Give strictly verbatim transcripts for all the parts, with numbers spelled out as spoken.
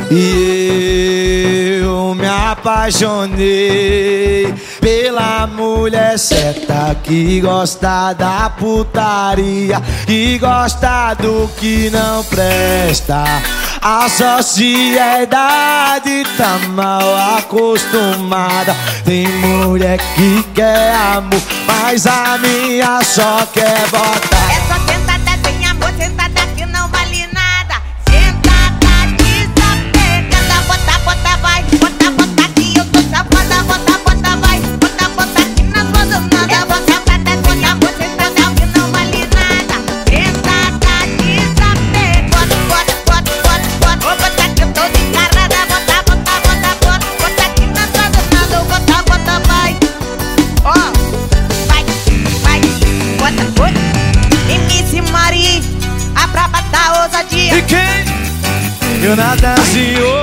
E eu me apaixonei pela mulher certa, que gosta da putaria, que gosta do que não presta. A sociedade tá mal acostumada. Tem mulher que quer amor, mas a minha só quer botar. É só sentada sem amor, sentada que não vale nada. Sentada desapegada, bota, bota, vai. Bota, bota que eu tô safada. Bota, bota, vai. Bota, bota que nós vamos nada. Bota, sentada sem amor, sentada que não vale nada. Sentada desapegada, bota, bota, bota, bota. Bota que eu tô descarada. Bota, bota, bota, bota. Bota que nós vamos nada. Bota, bota, vai. Ó, vai, vai. Bota, bota. M C Mari, a braba da ousadia. E quem? Jonathanzinho.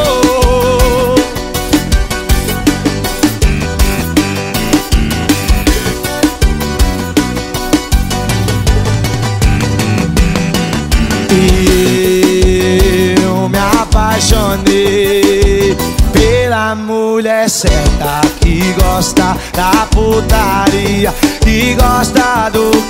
E eu me apaixonei pela mulher certa, que gosta da putaria, que gosta do